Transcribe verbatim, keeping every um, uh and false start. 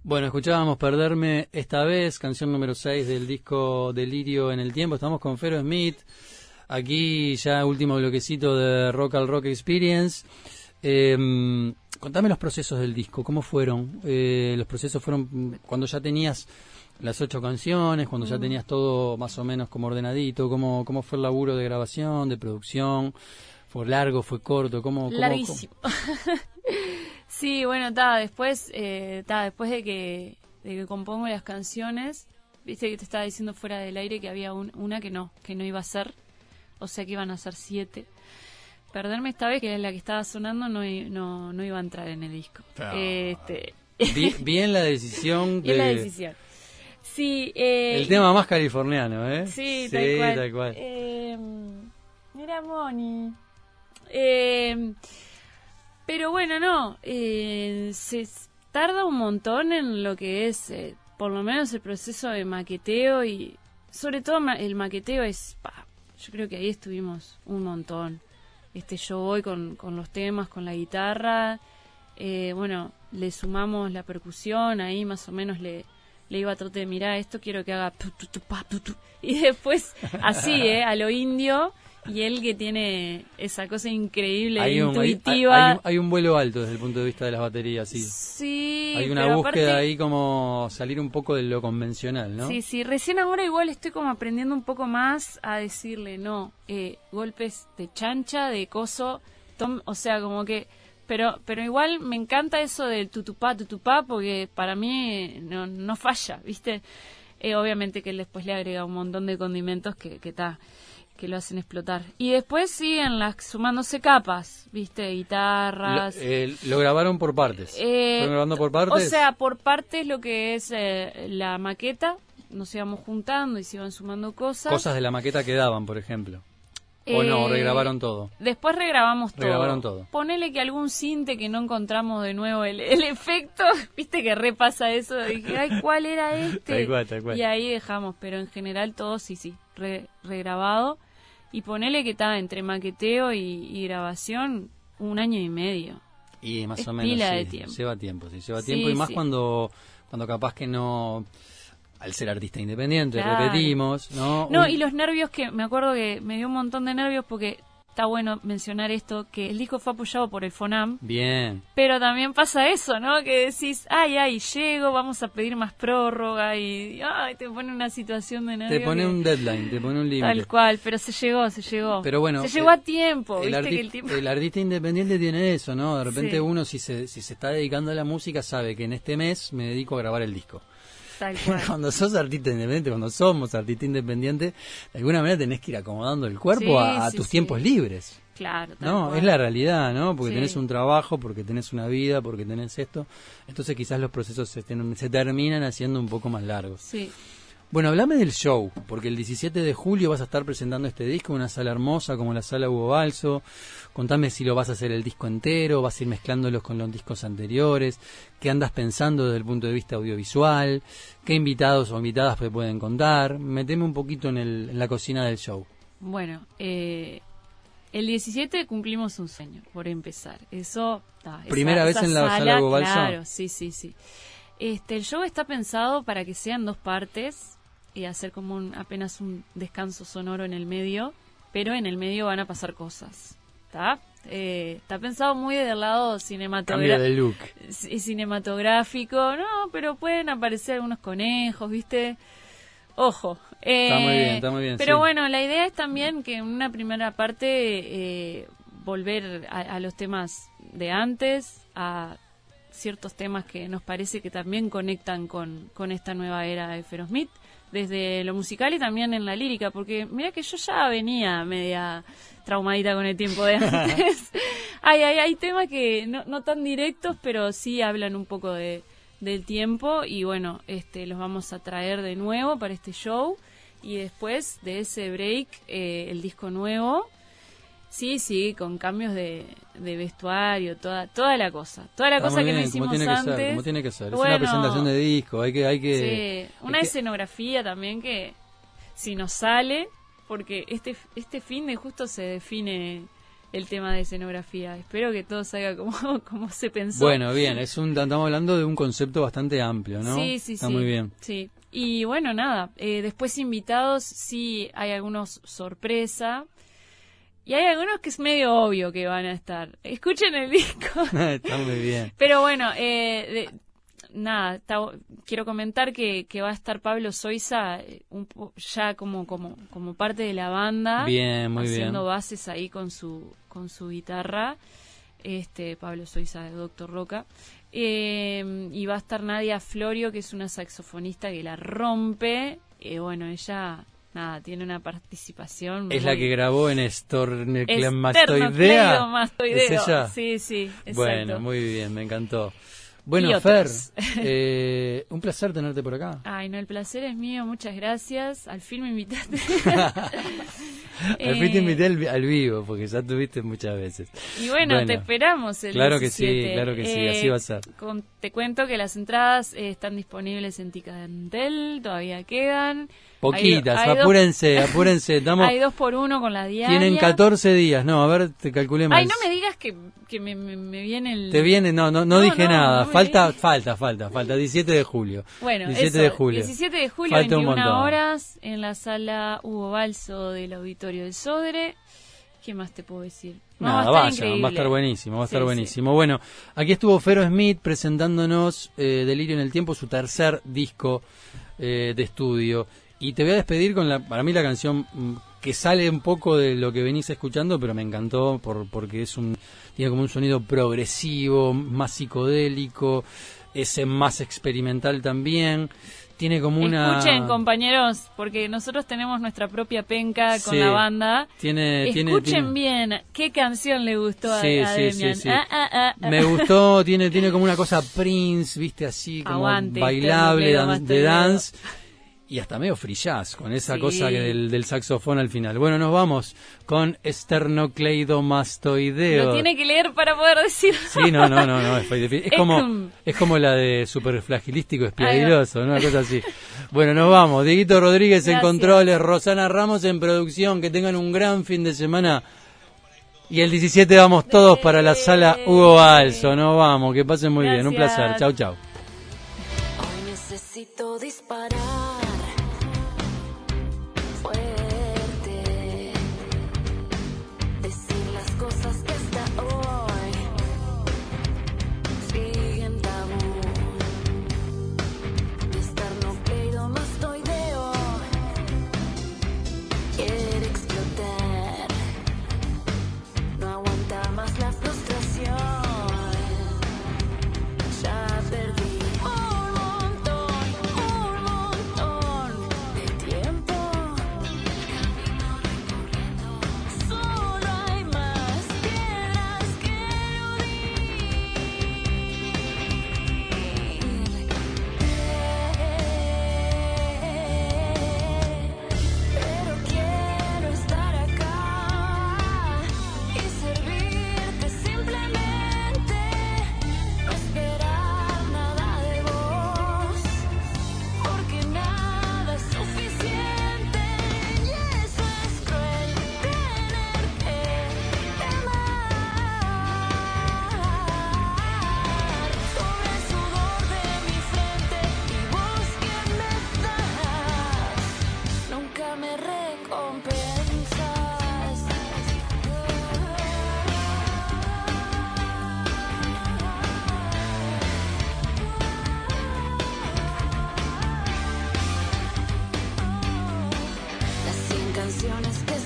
Bueno, escuchábamos Perderme esta vez, canción número seis del disco Delirio en el Tiempo. Estamos con Fero Smith, aquí ya último bloquecito de Rock al Rock Experience. Eh, contame los procesos del disco, ¿cómo fueron? Eh, los procesos fueron cuando ya tenías las ocho canciones, cuando ya tenías todo más o menos como ordenadito. ¿Cómo, cómo fue el laburo de grabación, de producción? ¿Fue largo, fue corto? ¿Cómo, cómo, Larguísimo. cómo? Sí, bueno, ta, después, eh, ta, después de que, de que compongo las canciones, viste que te estaba diciendo fuera del aire que había un, una que no, que no iba a ser, o sea que iban a ser siete. Perderme esta vez, que es la que estaba sonando, no, no, no iba a entrar en el disco. Ah. Este... Bien, bien la decisión. Bien de... la decisión. Sí, eh, el tema más californiano, ¿eh? Sí, sí tal cual. Tal cual. Eh, mira, Moni. Eh, pero bueno, no. Eh, se tarda un montón en lo que es, eh, por lo menos, el proceso de maqueteo y, sobre todo, ma- el maqueteo es. Pa, yo creo que ahí estuvimos un montón. Este, yo voy con, con los temas, con la guitarra. Eh, bueno, le sumamos la percusión, ahí más o menos le. Le iba a tratar de mirar esto, quiero que haga... tu, tu, tu, pa, tu, tu. Y después, así, ¿eh? A lo indio. Y él que tiene esa cosa increíble, hay un, intuitiva. Hay, hay, un, hay un vuelo alto desde el punto de vista de las baterías, sí. Sí, hay una pero búsqueda aparte, ahí como salir un poco de lo convencional, ¿no? Sí, sí. Recién ahora igual estoy como aprendiendo un poco más a decirle, no, eh, golpes de chancha, de coso, tom, o sea, como que... Pero pero igual me encanta eso del tutupá, tutupá, porque para mí no, no falla, ¿viste? Eh, obviamente que él después le agrega un montón de condimentos que que, ta, que lo hacen explotar. Y después siguen las sumándose capas, ¿viste? Guitarras. Lo, eh, lo grabaron por partes. Eh, ¿Fueron grabando por partes? O sea, por partes lo que es eh, la maqueta, nos íbamos juntando y se iban sumando cosas. Cosas de la maqueta quedaban, por ejemplo. ¿O Eh, no? ¿Regrabaron todo? Después regrabamos todo. Regrabaron todo. Ponele que algún cinte que no encontramos de nuevo el, el efecto, viste que repasa eso, dije, ay, ¿cuál era este? Tal cual, tal cual. Y ahí dejamos, pero en general todo sí, sí, re, regrabado. Y ponele que está entre maqueteo y, y grabación un año y medio. Y más Es o menos, pila sí, de tiempo. lleva tiempo, sí, lleva Sí, tiempo. Y más sí. cuando, cuando capaz que no... Al ser artista independiente, Claro. repetimos, ¿no? No, Un- y los nervios que me acuerdo que me dio un montón de nervios porque está bueno mencionar esto, que el disco fue apoyado por el FONAM, Bien. pero también pasa eso, ¿no? Que decís, ay, ay, llego, vamos a pedir más prórroga y ay, te pone una situación de nervios. Te pone que- un deadline, te pone un límite. Tal cual, pero se llegó, se llegó. Pero bueno, se llegó eh, a tiempo, El, viste arti- que el tiempo... el artista independiente tiene eso, ¿no? De repente Sí. uno, si se, si se está dedicando a la música, sabe que en este mes me dedico a grabar el disco. Tal cual. Cuando sos artista independiente, cuando somos artista independiente, de alguna manera tenés que ir acomodando el cuerpo Sí, a, a sí, tus sí. tiempos libres. Claro, tal No, cual. es la realidad, ¿no? Porque Sí. tenés un trabajo, porque tenés una vida, porque tenés esto. Entonces quizás los procesos se, ten- se terminan haciendo un poco más largos. Sí. Bueno, hablame del show, porque el diecisiete de julio vas a estar presentando este disco en una sala hermosa como la Sala Hugo Balso. Contame si lo vas a hacer el disco entero, vas a ir mezclándolos con los discos anteriores, qué andas pensando desde el punto de vista audiovisual, qué invitados o invitadas te pueden contar. Meteme un poquito en, el, en la cocina del show. Bueno, eh, el diecisiete cumplimos un sueño, por empezar. Eso... ta, esa- ¿Primera vez esa en la Sala Hugo Balso? Claro, sí, sí, sí. Este, el show está pensado para que sean dos partes y hacer como un, apenas un descanso sonoro en el medio, pero en el medio van a pasar cosas. ¿Está? Eh, está pensado muy del lado Cambio cinematográfico. de look. Cinematográfico, no, pero pueden aparecer algunos conejos, ¿viste? Ojo. Eh, Está muy bien, está muy bien, Pero sí. bueno, la idea es también que en una primera parte eh, volver a, a los temas de antes, a ciertos temas que nos parece que también conectan con, con esta nueva era de Fero Smith, desde lo musical y también en la lírica, porque mira que yo ya venía media traumadita con el tiempo de antes. hay, hay, hay temas que no, no tan directos, pero sí hablan un poco de, del tiempo y bueno, este los vamos a traer de nuevo para este show y después de ese break eh, el disco nuevo. Sí, sí, con cambios de, de vestuario, toda toda la cosa. Toda la Está cosa muy que no bien, hicimos como tiene que antes. ser, como tiene que ser. Es Bueno, una presentación de disco, hay que... Hay que sí, una hay que- escenografía también que si nos sale, porque este este fin de justo se define el tema de escenografía. Espero que todo salga como, como se pensó. Bueno, bien, es un, estamos hablando de un concepto bastante amplio, ¿no? Sí, sí, Está sí. muy bien. Sí. Y bueno, nada, eh, después invitados, sí hay algunos sorpresa. Y hay algunos que es medio obvio que van a estar. Escuchen el disco. Está muy bien. Pero bueno, eh, de, nada, está, quiero comentar que, que va a estar Pablo Soiza eh, un, ya como, como, como parte de la banda. Bien, muy haciendo bien. bases ahí con su, con su guitarra. Este, Pablo Soiza de Doctor Roca. Eh, y va a estar Nadia Florio, que es una saxofonista que la rompe. Y bueno, ella... Nada, tiene una participación. Es muy... la que grabó en Esternocleidomastoidea. Esternocleidomastoideo. ¿Es ella? Sí, sí, exacto. Bueno, muy bien, me encantó. Bueno, Y Fer, otros. eh, un placer tenerte por acá. Ay, no, el placer es mío, muchas gracias. Al fin me invitaste. Al fin te invité al, al vivo, porque ya tuviste muchas veces. Y bueno, Bueno, te esperamos el claro diecisiete. que sí, claro que sí, así va a ser. Con, te cuento que las entradas eh, están disponibles en Ticantel, todavía quedan. Poquitas, Hay do- hay apúrense, dos, apúrense. Estamos, hay dos por uno con la diaria. tienen catorce días, no, a ver, te calculé más. Ay, no me digas que, que me, me, me viene el... Te viene, no, no, no, No, dije no, nada, no me falta, digas. falta, falta, falta, diecisiete de julio. Bueno, diecisiete eso, de julio. diecisiete de julio, Falta un veintiuna montón. horas, en la sala Hugo Balso del Auditorio del Sodre. ¿Qué más te puedo decir? No, Nada, va a estar vayan, increíble. va a estar buenísimo, va a estar Sí, buenísimo. Bueno, aquí estuvo Fero Smith presentándonos eh, Delirio en el Tiempo, su tercer disco eh, de estudio. Y te voy a despedir con, la, para mí, la canción mm, que sale un poco de lo que venís escuchando, pero me encantó por, porque es un tiene como un sonido progresivo, más psicodélico, ese más experimental también. Tiene como una... Escuchen, compañeros, porque nosotros tenemos nuestra propia penca con Sí, la banda. Tiene, tiene, Escuchen tiene- bien qué canción le gustó a, Sí, a sí, Demian. sí, sí. Ah, ah, ah, ah. Me gustó, tiene tiene como una cosa Prince, viste, así como Aguante, bailable, Esternocleido dan- de Mastoideo. dance, y hasta medio free jazz, con esa Sí. cosa que del, del saxofón al final. Bueno, nos vamos con Esternocleidomastoideo. Lo tiene que leer para poder decir. Sí, no, no, no, no, es, es, es Es como como- es como la de superflagilístico espiadiloso, ¿no? Una cosa así. Bueno, nos vamos. Dieguito Rodríguez en Gracias. controles, Rosana Ramos en producción. Que tengan un gran fin de semana. Y el diecisiete vamos todos para la sala Hugo Balso. Nos vamos. Que pasen muy bien. Un Gracias. placer. Chau, chau. Hoy necesito disparar fuerte, decir las cosas que hasta hoy siguen tabú. Esternocleidomastoideo quiere explotar, no aguanta más la frustración. Ya perdí un montón, un montón de tiempo. Solo hay más piedras que pero quiero estar acá y servirte simplemente, no esperar nada de vos, porque nada es suficiente y eso es cruel, tener que amar sobre el sudor de mi frente y vos que me das, nunca me recompensas. Las cien canciones que